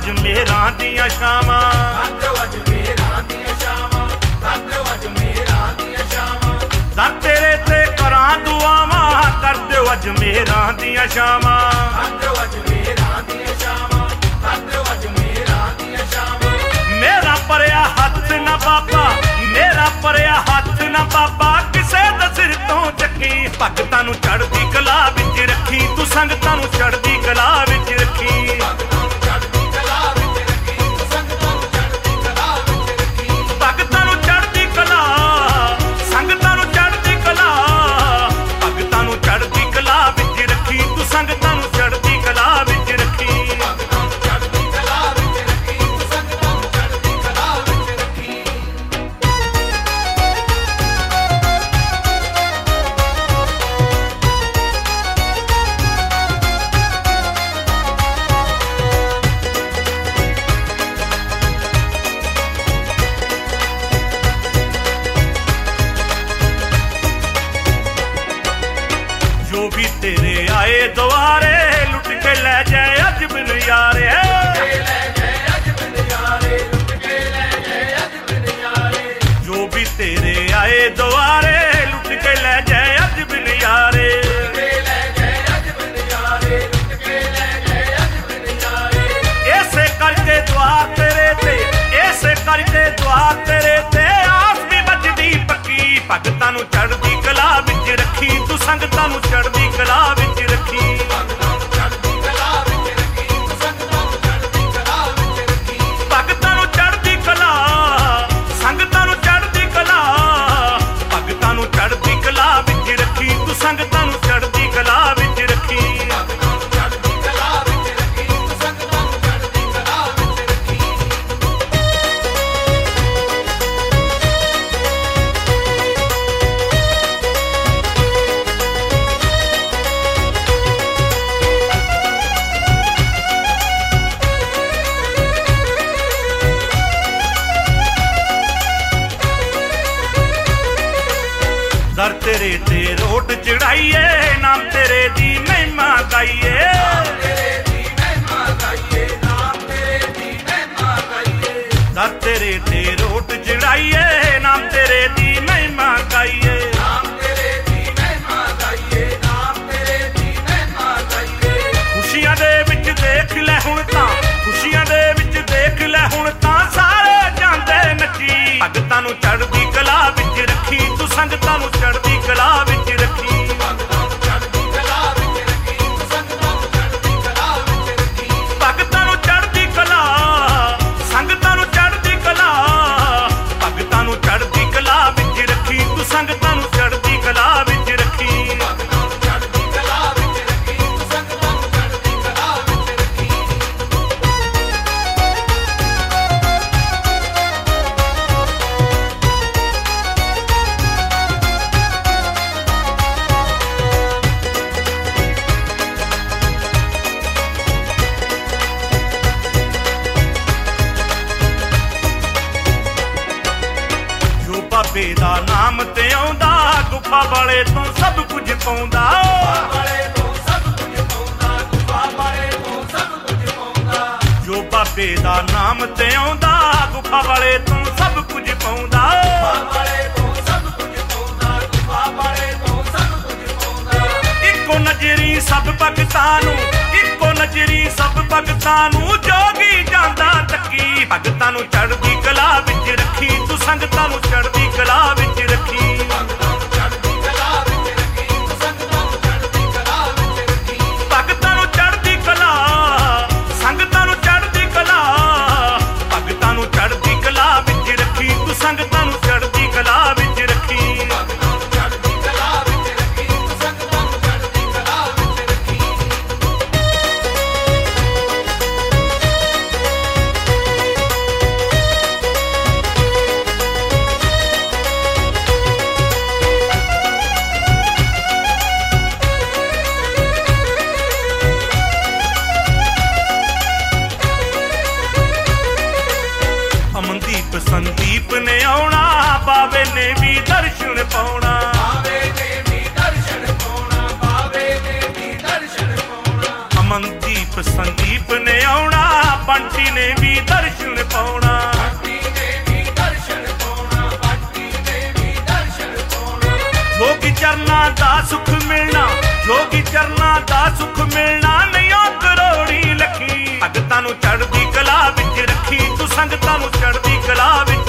ਮੇਰਾਂ ਦੀਆਂ ਛਾਵਾਂ, ਦਰ ਤੇਰੇ ਤੇ ਕਰਾਂ ਦੁਆਵਾਂ, ਕਰ ਦਿਓ ਅੱਜ ਮੇਰਾਂ ਦੀਆਂ ਛਾਵਾਂ। ਮੇਰਾ ਭਰਿਆ ਹੱਥ ਨਾ ਬਾਬਾ, ਮੇਰਾ ਭਰਿਆ ਹੱਥ ਨਾ ਬਾਬਾ, ਕਿਸੇ ਦਾ ਸਿਰ ਤੋਂ ਚੱਕੀ। ਭਗਤਾਂ ਨੂੰ ਚੜ੍ਹਦੀ ਕਲਾ ਵਿੱਚ ਰੱਖੀ, ਤੂੰ ਸੰਗਤਾਂ ਨੂੰ ਚੜ੍ਹਦੀ ਕਲਾ ਵਿੱਚ ਰੱਖੀ। ਭਗਤਾਂ ਨੂੰ ਚੜ੍ਹਦੀ ਕਲਾ, ਸੰਗਤਾਂ ਨੂੰ ਚੜ੍ਹਦੀ ਕਲਾ, ਭਗਤਾਂ ਨੂੰ ਚੜ੍ਹਦੀ ਕਲਾ ਵਿੱਚ ਰੱਖੀ, ਤੂੰ ਸੰਗਤਾਂ ਨੂੰ ਚੜ੍ਹਦੀ ਕਲਾ ਵਿੱਚ ਰੱਖੀ। ਜੋ ਵੀ ਤੇਰੇ ਆਏ ਦੁਆਰੇ, ਲੁੱਟ ਕੇ ਲੈ ਜਾਏ ਅਜਬ ਨਜ਼ਾਰੇ। ਜੋ ਵੀ ਤੇਰੇ ਆਏ ਦੁਆਰੇ, ਲੁੱਟ ਕੇ ਲੈ ਜਾਏ ਅਜਬ ਨਜ਼ਾਰੇ। ਇਸੇ ਕਰਕੇ ਦੁਆ ਤੇਰੇ ਤੇ, ਇਸੇ ਕਰਕੇ ਦੁਆ ਤੇਰੇ ਤੇ, ਆਸ ਵੀ ਵੱਜਦੀ ਪੱਕੀ। ਭਗਤਾਂ ਨੂੰ ਚੜ੍ਹਦੀ ਕਲਾ ਵਿੱਚ ਰੱਖੀ, ਤੂੰ ਸੰਗਤਾਂ ਨੂੰ ਚੜ੍ਹਦੀ ਕਲਾ ਵਿੱਚ ਰੱਖੀ। ਭਗਤਾਂ ਨੂੰ ਚੜ੍ਹਦੀ ਕਲਾ, ਸੰਗਤਾਂ ਨੂੰ ਚੜ੍ਹਦੀ ਕਲਾ, ਭਗਤਾਂ ਨੂੰ ਚੜ੍ਹਦੀ ਕਲਾ ਵਿੱਚ ਰੱਖੀ, ਤੂੰ ਸੰਗਤਾਂ ਨੂੰ ਚੜ੍ਹਦੀ ਕਲਾ ਵਿੱਚ ਰੱਖੀ। ਦਰ ਤੇਰੇ ਤੇ ਰੋਟ ਚੜਾਈਏ, ਨਾਮ ਤੇਰੇ ਦੀ ਮਹਿਮਾ ਗਾਈਏ। ਦਰ ਤੇਰੇ ਤੇ ਰੋਟ ਚੜਾਈਏ, ਨਾਮ ਤੇਰੇ ਦੀ ਮਹਿਮਾ ਗਾਈਏ। ਖੁਸ਼ੀਆਂ ਦੇ ਵਿੱਚ ਦੇਖ ਲੈ ਹੁਣ ਤਾਂ, ਖੁਸ਼ੀਆਂ ਦੇ ਵਿੱਚ ਦੇਖ ਲੈ ਹੁਣ ਤਾਂ, ਸਾਰੇ ਜਾਂਦੇ ਨੱਚੀ। ਭਗਤਾਂ ਨੂੰ ਚੜ੍ਹਦੀ ਕਲਾ ਵਿੱਚ ਰੱਖੀ, ਤੂੰ ਸੰਗਤਾਂ ਨੂੰ ਚੜ੍ਹਦੀ ਕਲਾ ਵਿੱਚ ਰੱਖੀ। ਭਗਤਾਂ ਨੂੰ ਚੜ੍ਹਦੀ ਕਲਾ, ਸੰਗਤਾਂ ਨੂੰ ਚੜ੍ਹਦੀ ਕਲਾ, ਭਗਤਾਂ ਨੂੰ ਚੜ੍ਹਦੀ ਕਲਾ ਵਿੱਚ ਰੱਖੀ, ਤੂੰ ਸੰਗਤਾਂ ਨੂੰ ਚੜ੍ਹਦੀ ਕਲਾ ਵਿੱਚ ਰੱਖੀ। ਬਾਬੇ ਦਾ ਨਾਮ ਤੇ ਆਉਂਦਾ, ਗੁਫਾ ਵਾਲੇ ਤੋਂ ਸਭ ਕੁਝ ਪਾਉਂਦਾ। ਜੋ ਬਾਬੇ ਦਾ ਨਾਮ ਤੇ ਆਉਂਦਾ, ਗੁਫਾ ਵਾਲੇ ਤੋਂ ਸਭ ਕੁਝ ਪਾਉਂਦਾ। ਇੱਕੋ ਨਜ਼ਰੀ ਸਭ ਭਗਤਾਂ ਨੂੰ, ਇੱਕੋ ਨਜ਼ਰੀ ਸਭ ਭਗਤਾਂ ਨੂੰ, ਜੋਗੀ ਜਾਂਦਾ ਤੱਕੀ। ਭਗਤਾਂ ਨੂੰ ਚੜ੍ਹਦੀ ਕਲਾ ਵਿੱਚ ਰੱਖੀ, ਤੂੰ ਸੰਗਤਾਂ ਨੂੰ ਚੜ੍ਹਦੀ ਕਲਾ ਵਿੱਚ ਰੱਖੀ। ਭਗਤਾਂ ਨੂੰ ਚੜ੍ਹਦੀ ਕਲਾ, ਸੰਗਤਾਂ ਨੂੰ ਚੜ੍ਹਦੀ ਕਲਾ, ਭਗਤਾਂ ਨੂੰ ਚੜ੍ਹਦੀ ਕਲਾ ਵਿੱਚ ਰੱਖੀ, ਤੂੰ ਸੰਗਤਾਂ ਨੂੰ ਚੜ੍ਹਦੀ ਕਲਾ ਵਿੱਚ ਰੱਖੀ। ਅਮਨਦੀਪ ਸੰਦੀਪ ਨੇ ਆਉਣਾ, ਬਾਵੇ ਨੇ ਵੀ ਦਰਸ਼ਨ ਪਾਉਣਾ। ਅਮਨਦੀਪ ਸੰਦੀਪ ਨੇ ਆਉਣਾ, ਬੰਟੀ ਨੇ ਵੀ ਦਰਸ਼ਨ ਪਾਉਣਾ। ਜੋਗੀ ਚਰਨਾਂ ਦਾ ਸੁਖ ਮਿਲਣਾ, ਜੋਗੀ ਚਰਨਾਂ ਦਾ ਸੁਖ ਮਿਲਣਾ, ਨਹੀਂ ਉਹ ਕਰੋੜੀ ਲੱਖੀ। ਭਗਤਾਂ ਨੂੰ ਚੜ੍ਹਦੀ ਕਲਾ ਵਿੱਚ ਰੱਖੀ ਤੂੰ, ਸੰਗਤਾਂ ਨੂੰ ਚੜ੍ਹਦੀ ਕਲਾ ਵਿੱਚ